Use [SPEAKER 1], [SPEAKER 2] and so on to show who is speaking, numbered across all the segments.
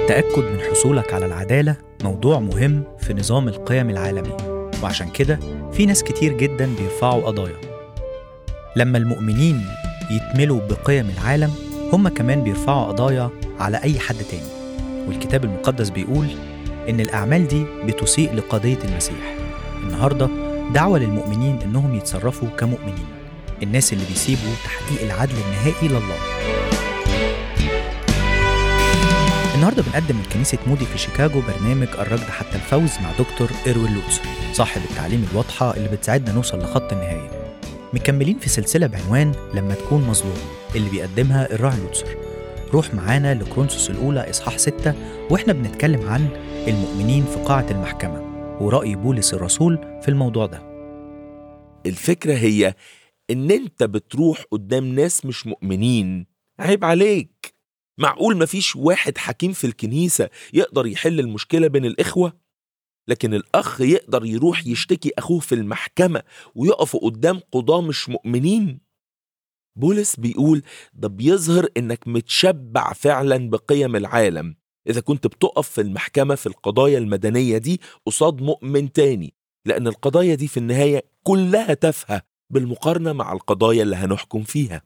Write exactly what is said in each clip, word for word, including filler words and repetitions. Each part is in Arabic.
[SPEAKER 1] التأكد من حصولك على العدالة موضوع مهم في نظام القيم العالمي، وعشان كده في ناس كتير جدا بيرفعوا قضايا. لما المؤمنين يتملوا بقيم العالم، هم كمان بيرفعوا قضايا على أي حد تاني. والكتاب المقدس بيقول إن الأعمال دي بتسيء لقضية المسيح. النهاردة دعوة للمؤمنين إنهم يتصرفوا كمؤمنين، الناس اللي بيسيبوا تحقيق العدل النهائي لله. النهارده بنقدم من كنيسة مودي في شيكاغو برنامج الركض حتى الفوز مع دكتور إروين لوتسر، صاحب التعليم الواضحة اللي بتساعدنا نوصل لخط النهاية. مكملين في سلسلة بعنوان لما تكون مظلوم اللي بيقدمها الراعي لوتسر. روح معانا لكورنثوس الأولى إصحاح ستة، وإحنا بنتكلم عن المؤمنين في قاعة المحكمة ورأي بولس الرسول في الموضوع ده.
[SPEAKER 2] الفكرة هي إن أنت بتروح قدام ناس مش مؤمنين، عيب عليك. معقول مفيش واحد حكيم في الكنيسة يقدر يحل المشكلة بين الإخوة؟ لكن الأخ يقدر يروح يشتكي أخوه في المحكمة ويقف قدام قضاة مش مؤمنين؟ بولس بيقول ده بيظهر إنك متشبع فعلا بقيم العالم إذا كنت بتقف في المحكمة في القضايا المدنية دي قصاد مؤمن تاني، لأن القضايا دي في النهاية كلها تافهة بالمقارنة مع القضايا اللي هنحكم فيها.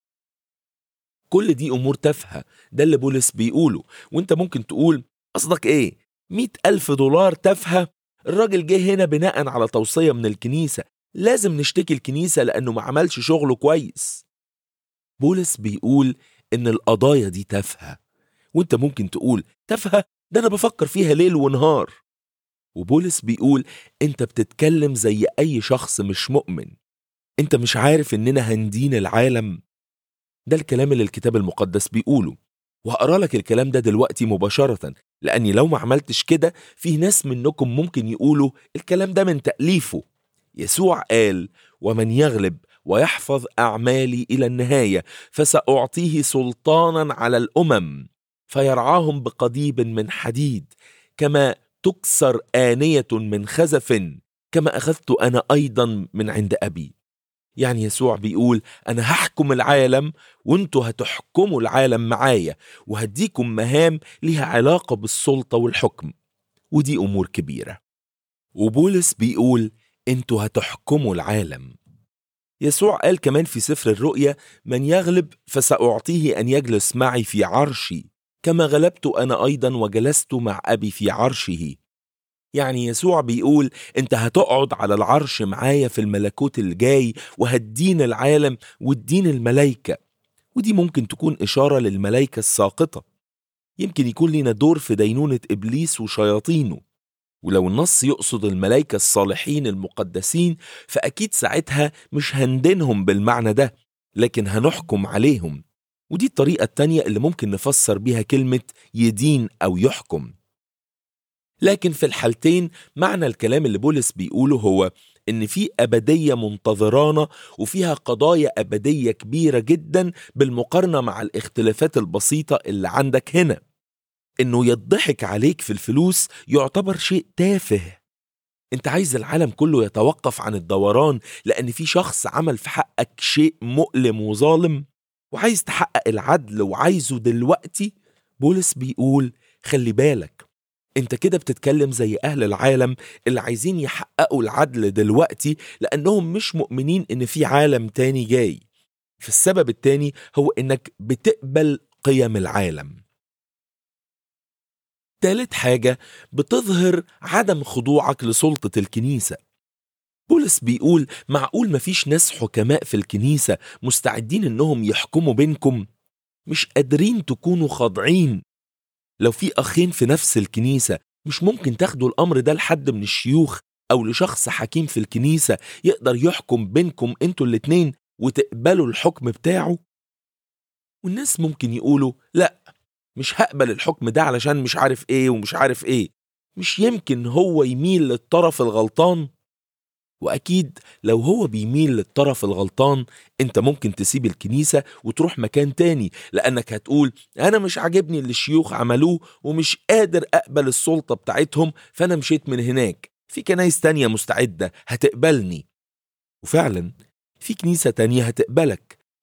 [SPEAKER 2] كل دي أمور تافهة، ده اللي بولس بيقوله. وانت ممكن تقول قصدك ايه؟ مئة ألف دولار تافهة؟ الراجل جه هنا بناء على توصية من الكنيسة، لازم نشتكي الكنيسة لأنه ما عملش شغله كويس. بولس بيقول إن القضايا دي تافهة، وانت ممكن تقول تافهة؟ ده أنا بفكر فيها ليل ونهار. وبولس بيقول انت بتتكلم زي أي شخص مش مؤمن. انت مش عارف إننا هندين العالم؟ ده الكلام اللي الكتاب المقدس بيقوله، وهقرأ لك الكلام ده دلوقتي مباشرة، لأني لو ما عملتش كده في ناس منكم ممكن يقولوا الكلام ده من تأليفه. يسوع قال: ومن يغلب ويحفظ أعمالي إلى النهاية فسأعطيه سلطانا على الأمم فيرعاهم بقضيب من حديد، كما تكسر آنية من خزف، كما أخذت أنا أيضا من عند أبي. يعني يسوع بيقول أنا هحكم العالم وانتوا هتحكموا العالم معايا، وهديكم مهام لها علاقة بالسلطة والحكم، ودي أمور كبيرة. وبولس بيقول انتوا هتحكموا العالم. يسوع قال كمان في سفر الرؤيا: من يغلب فسأعطيه أن يجلس معي في عرشي، كما غلبت أنا أيضا وجلست مع أبي في عرشه. يعني يسوع بيقول انت هتقعد على العرش معايا في الملكوت الجاي، وهتدين العالم وتدين الملائكة. ودي ممكن تكون إشارة للملائكة الساقطة، يمكن يكون لنا دور في دينونة إبليس وشياطينه. ولو النص يقصد الملائكة الصالحين المقدسين، فأكيد ساعتها مش هندينهم بالمعنى ده، لكن هنحكم عليهم. ودي الطريقة التانية اللي ممكن نفسر بيها كلمة يدين أو يحكم. لكن في الحالتين معنى الكلام اللي بولس بيقوله هو إن في أبدية منتظرانا، وفيها قضايا أبدية كبيرة جدا بالمقارنة مع الاختلافات البسيطة اللي عندك هنا. إنه يضحك عليك في الفلوس يعتبر شيء تافه. أنت عايز العالم كله يتوقف عن الدوران لأن في شخص عمل في حقك شيء مؤلم وظالم، وعايز تحقق العدل وعايزه دلوقتي. بولس بيقول خلي بالك، انت كده بتتكلم زي اهل العالم اللي عايزين يحققوا العدل دلوقتي لانهم مش مؤمنين ان في عالم تاني جاي. فالسبب التاني هو انك بتقبل قيم العالم. تالت حاجة بتظهر عدم خضوعك لسلطة الكنيسة. بولس بيقول معقول مفيش ناس حكماء في الكنيسة مستعدين انهم يحكموا بينكم؟ مش قادرين تكونوا خاضعين؟ لو في أخين في نفس الكنيسة، مش ممكن تاخدوا الأمر ده لحد من الشيوخ أو لشخص حكيم في الكنيسة يقدر يحكم بينكم انتوا الاتنين وتقبلوا الحكم بتاعه؟ والناس ممكن يقولوا لا، مش هقبل الحكم ده علشان مش عارف ايه ومش عارف ايه. مش يمكن هو يميل للطرف الغلطان؟ وأكيد لو هو بيميل للطرف الغلطان، انت ممكن تسيب الكنيسة وتروح مكان تاني، لأنك هتقول أنا مش عاجبني اللي الشيوخ عملوه ومش قادر أقبل السلطة بتاعتهم، فأنا مشيت من هناك. في كنايس تانية مستعدة هتقبلني. وفعلا في كنيسة تانية هتقبلك،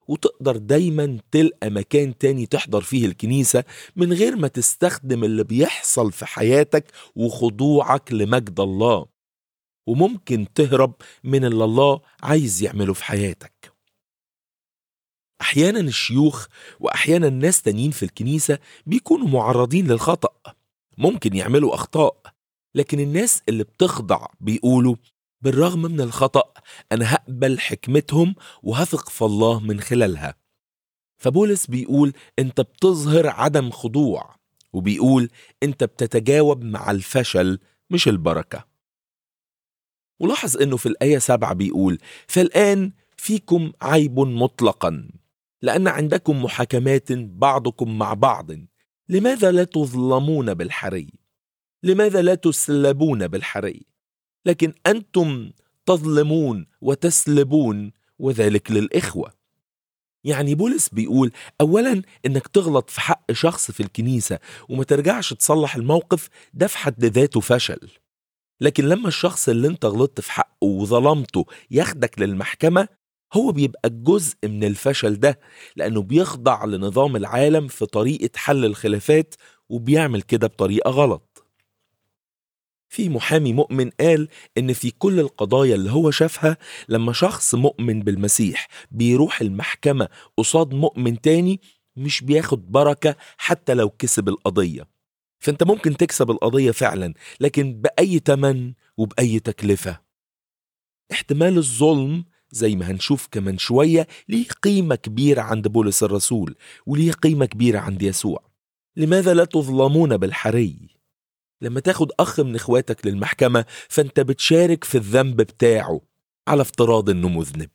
[SPEAKER 2] وتقدر دايما تلقى مكان تاني تحضر فيه الكنيسة من غير ما تستخدم اللي بيحصل في حياتك وخضوعك لمجد الله، وممكن تهرب من اللي الله عايز يعمله في حياتك. أحيانا الشيوخ وأحيانا ناس تانيين في الكنيسة بيكونوا معرضين للخطأ، ممكن يعملوا أخطاء، لكن الناس اللي بتخضع بيقولوا بالرغم من الخطأ أنا هقبل حكمتهم وهثق في الله من خلالها. فبولس بيقول أنت بتظهر عدم خضوع، وبيقول أنت بتتجاوب مع الفشل مش البركة. ولاحظ أنه في الآية سبعة بيقول فالآن فيكم عيب مطلقا لأن عندكم محاكمات بعضكم مع بعض، لماذا لا تظلمون بالحري؟ لماذا لا تسلبون بالحري؟ لكن أنتم تظلمون وتسلبون، وذلك للإخوة. يعني بولس بيقول أولا إنك تغلط في حق شخص في الكنيسة وما ترجعش تصلح الموقف ده في حد ذاته فشل، لكن لما الشخص اللي انت غلطت في حقه وظلمته ياخدك للمحكمة هو بيبقى جزء من الفشل ده، لأنه بيخضع لنظام العالم في طريقة حل الخلافات وبيعمل كده بطريقة غلط. في محامي مؤمن قال إن في كل القضايا اللي هو شافها لما شخص مؤمن بالمسيح بيروح المحكمة قصاد مؤمن تاني مش بياخد بركة حتى لو كسب القضية. فأنت ممكن تكسب القضية فعلا، لكن بأي تمن وبأي تكلفة. احتمال الظلم زي ما هنشوف كمان شوية ليه قيمة كبيرة عند بولس الرسول وليه قيمة كبيرة عند يسوع. لماذا لا تظلمون بالحري؟ لما تاخد أخ من إخواتك للمحكمة فأنت بتشارك في الذنب بتاعه على افتراض أنه مذنب.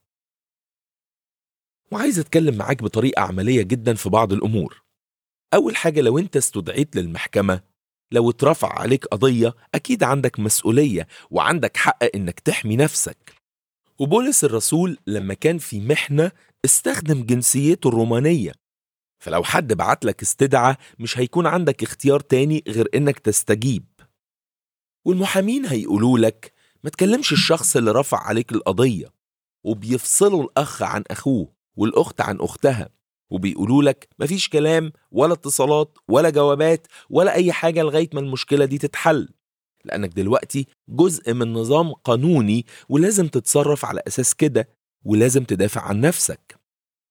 [SPEAKER 2] وعايز أتكلم معاك بطريقة عملية جدا في بعض الأمور. أول حاجة، لو أنت استدعيت للمحكمة، لو اترفع عليك قضية أكيد عندك مسؤولية وعندك حق إنك تحمي نفسك. وبولس الرسول لما كان في محنة استخدم جنسيته الرومانية، فلو حد بعت لك استدعاء مش هيكون عندك اختيار تاني غير إنك تستجيب. والمحامين هيقولوا لك ما تكلمش الشخص اللي رفع عليك القضية، وبيفصلوا الأخ عن أخوه والأخت عن أختها، وبيقولوا لك مفيش كلام ولا اتصالات ولا جوابات ولا أي حاجة لغاية ما المشكلة دي تتحل، لأنك دلوقتي جزء من نظام قانوني ولازم تتصرف على أساس كده، ولازم تدافع عن نفسك.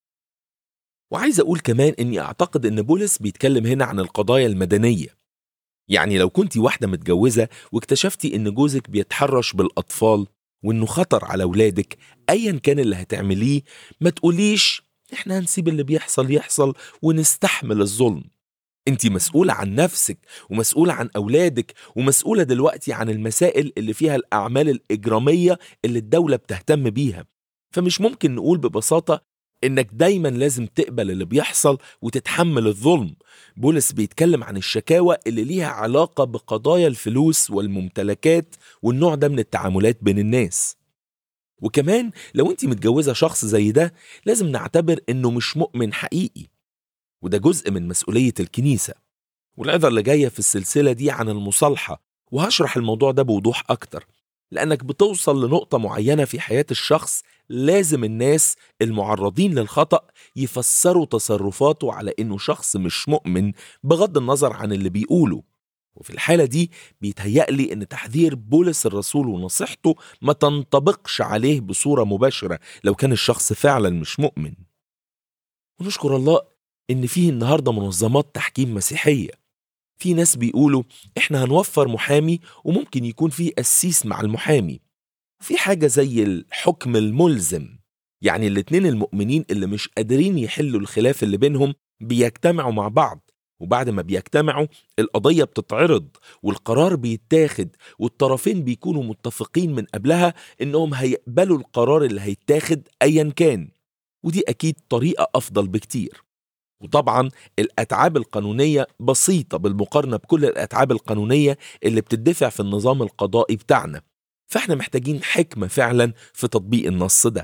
[SPEAKER 2] وعايز أقول كمان إني أعتقد إن بولس بيتكلم هنا عن القضايا المدنية. يعني لو كنتي واحدة متجوزة واكتشفتي إن جوزك بيتحرش بالأطفال وإنه خطر على أولادك، أيا كان اللي هتعمليه ما تقوليش إحنا هنسيب اللي بيحصل يحصل ونستحمل الظلم. أنتي مسؤولة عن نفسك ومسؤولة عن أولادك ومسؤولة دلوقتي عن المسائل اللي فيها الأعمال الإجرامية اللي الدولة بتهتم بيها. فمش ممكن نقول ببساطة إنك دايما لازم تقبل اللي بيحصل وتتحمل الظلم. بولس بيتكلم عن الشكاوى اللي ليها علاقة بقضايا الفلوس والممتلكات والنوع ده من التعاملات بين الناس. وكمان لو انت متجوزة شخص زي ده لازم نعتبر إنه مش مؤمن حقيقي، وده جزء من مسؤولية الكنيسة. والعظة اللي جاية في السلسلة دي عن المصالحة، وهشرح الموضوع ده بوضوح أكتر، لأنك بتوصل لنقطة معينة في حياة الشخص لازم الناس المعرضين للخطأ يفسروا تصرفاته على إنه شخص مش مؤمن بغض النظر عن اللي بيقوله. وفي الحالة دي بيتهيألي إن تحذير بولس الرسول ونصيحته ما تنطبقش عليه بصورة مباشرة لو كان الشخص فعلا مش مؤمن. ونشكر الله إن فيه النهاردة منظمات تحكيم مسيحية. في ناس بيقولوا إحنا هنوفر محامي وممكن يكون فيه قسيس مع المحامي. في حاجة زي الحكم الملزم، يعني الاتنين المؤمنين اللي مش قادرين يحلوا الخلاف اللي بينهم بيجتمعوا مع بعض، وبعد ما بيجتمعوا القضية بتتعرض والقرار بيتاخد، والطرفين بيكونوا متفقين من قبلها إنهم هيقبلوا القرار اللي هيتاخد أيا كان. ودي أكيد طريقة أفضل بكتير. وطبعا الأتعاب القانونية بسيطة بالمقارنة بكل الأتعاب القانونية اللي بتدفع في النظام القضائي بتاعنا، فاحنا محتاجين حكمة فعلا في تطبيق النص ده.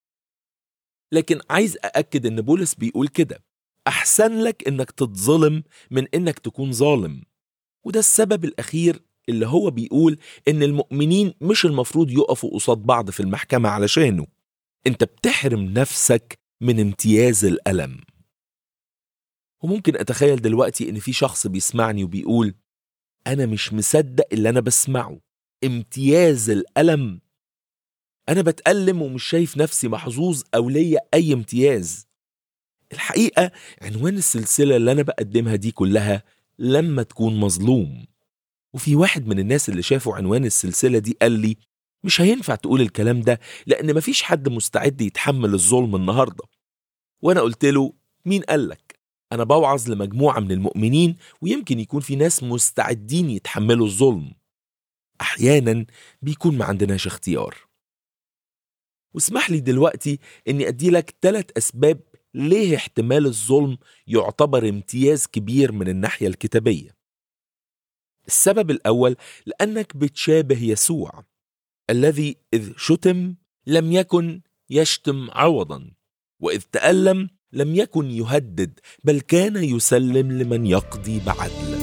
[SPEAKER 2] لكن عايز أأكد إن بولس بيقول كده، أحسن لك إنك تتظلم من إنك تكون ظالم. وده السبب الأخير اللي هو بيقول إن المؤمنين مش المفروض يقفوا قصاد بعض في المحكمة علشانه. أنت بتحرم نفسك من امتياز الألم. وممكن أتخيل دلوقتي إن في شخص بيسمعني وبيقول أنا مش مصدق اللي أنا بسمعه، امتياز الألم؟ أنا بتألم ومش شايف نفسي محظوظ أو ليا أي امتياز. الحقيقة عنوان السلسلة اللي أنا بقدمها دي كلها لما تكون مظلوم. وفي واحد من الناس اللي شافوا عنوان السلسلة دي قال لي مش هينفع تقول الكلام ده لأن مفيش حد مستعد يتحمل الظلم النهاردة. وأنا قلت له مين قالك؟ أنا بوعظ لمجموعة من المؤمنين ويمكن يكون في ناس مستعدين يتحملوا الظلم. أحيانا بيكون ما عندناش اختيار. واسمح لي دلوقتي أني أدي لك ثلاث أسباب ليه احتمال الظلم يعتبر امتياز كبير من الناحية الكتابية. السبب الأول لأنك بتشابه يسوع الذي إذ شتم لم يكن يشتم عوضا، وإذ تألم لم يكن يهدد، بل كان يسلم لمن يقضي بعدل.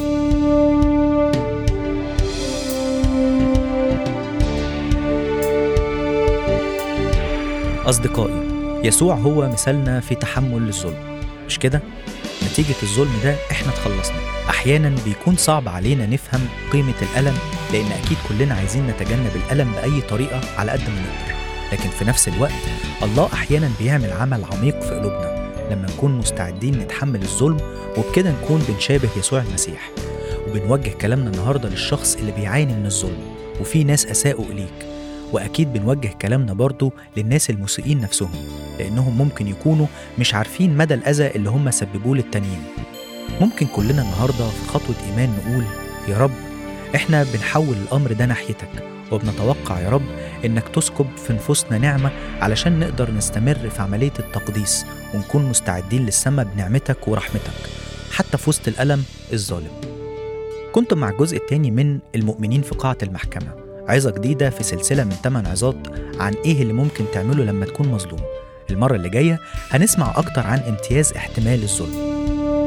[SPEAKER 1] أصدقائي، يسوع هو مثالنا في تحمل الظلم، مش كده؟ نتيجة الظلم ده إحنا اتخلصنا. أحياناً بيكون صعب علينا نفهم قيمة الألم، لأن أكيد كلنا عايزين نتجنب الألم بأي طريقة على قد ما نقدر. لكن في نفس الوقت الله أحياناً بيعمل عمل عميق في قلوبنا لما نكون مستعدين نتحمل الظلم، وبكده نكون بنشابه يسوع المسيح. وبنوجه كلامنا النهاردة للشخص اللي بيعاني من الظلم وفي ناس أساءوا إليك، وأكيد بنوجه كلامنا برضو للناس المسيئين نفسهم، لأنهم ممكن يكونوا مش عارفين مدى الأذى اللي هم سببوه للتانيين. ممكن كلنا النهاردة في خطوة إيمان نقول يا رب إحنا بنحول الأمر ده ناحيتك، وبنتوقع يا رب إنك تسكب في نفوسنا نعمة علشان نقدر نستمر في عملية التقديس ونكون مستعدين للسماء بنعمتك ورحمتك حتى في وسط الألم الظالم. كنت مع الجزء الثاني من المؤمنين في قاعة المحكمة، عظة جديدة في سلسلة من ثمان عظات عن إيه اللي ممكن تعمله لما تكون مظلوم. المرة اللي جاية هنسمع أكتر عن امتياز احتمال الظلم.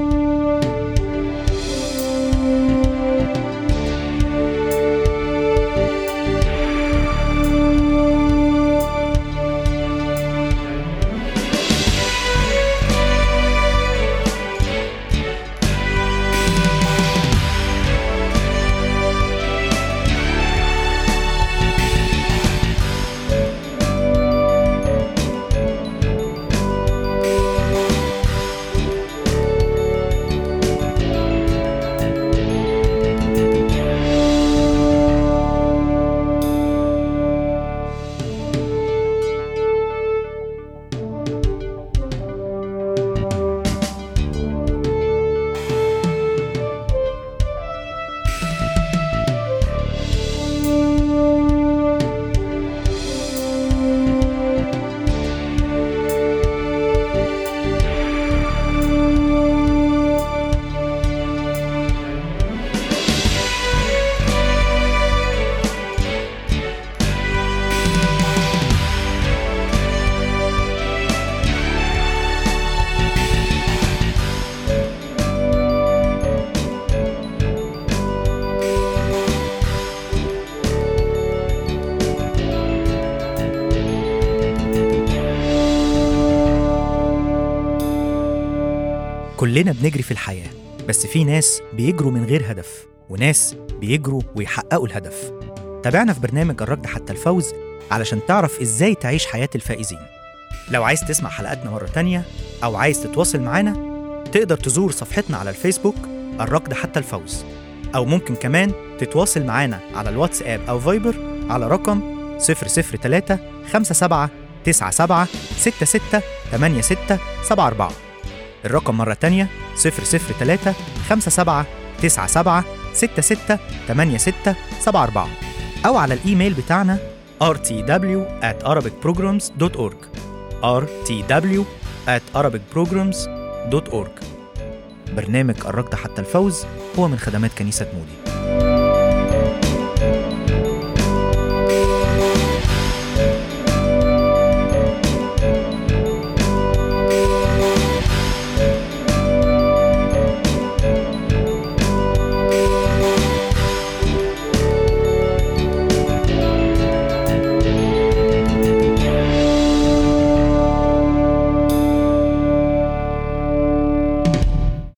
[SPEAKER 1] كلنا بنجري في الحياة، بس في ناس بيجروا من غير هدف وناس بيجروا ويحققوا الهدف. تابعنا في برنامج الركض حتى الفوز علشان تعرف إزاي تعيش حياة الفائزين. لو عايز تسمع حلقاتنا مرة تانية أو عايز تتواصل معنا، تقدر تزور صفحتنا على الفيسبوك الركض حتى الفوز، أو ممكن كمان تتواصل معنا على الواتساب أو فايبر على رقم صفر صفر ثلاثة خمسة سبعة تسعة سبعة ستة ستة ثمانية ستة سبعة أربعة. الرقم مرة تانية صفر صفر ثلاثة خمسة سبعة تسعة سبعة ستة ستة ثمانية ستة سبعة أربعة، أو على الإيميل بتاعنا آر تي دبليو آت أرابيك بروجرامز دوت أورج آر تي دبليو آت أرابيك بروجرامز دوت أورج. برنامج الركض حتى الفوز هو من خدمات كنيسة مودي.